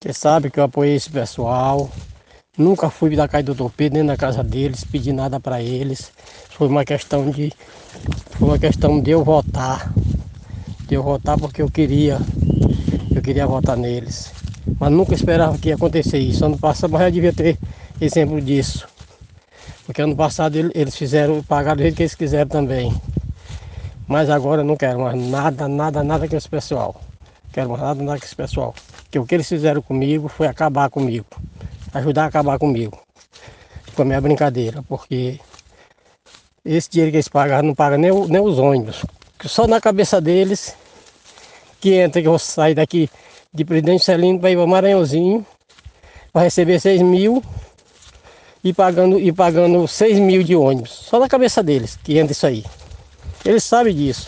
Você sabe que eu apoiei esse pessoal. Nunca fui da casa do Dr. Pedro, nem na casa deles, pedi nada para eles. Foi uma questão de eu votar. De eu votar porque eu queria votar neles. Mas nunca esperava que ia acontecer isso. Ano passado, mas eu devia ter exemplo disso. Porque ano passado eles pagaram do jeito que eles quiseram também. Mas agora eu não quero mais nada, nada, nada com esse pessoal. Quero mais nada, nada com esse pessoal. Porque o que eles fizeram comigo foi acabar comigo. Ajudar a acabar comigo. Com a minha brincadeira. Porque esse dinheiro que eles pagaram não paga nem os ônibus. Só na cabeça deles que entra que eu vou sair daqui de Presidente Celino para ir para Maranhãozinho. Vai receber 6 mil e pagando 6 mil de ônibus. Só na cabeça deles que entra isso aí. Eles sabem disso.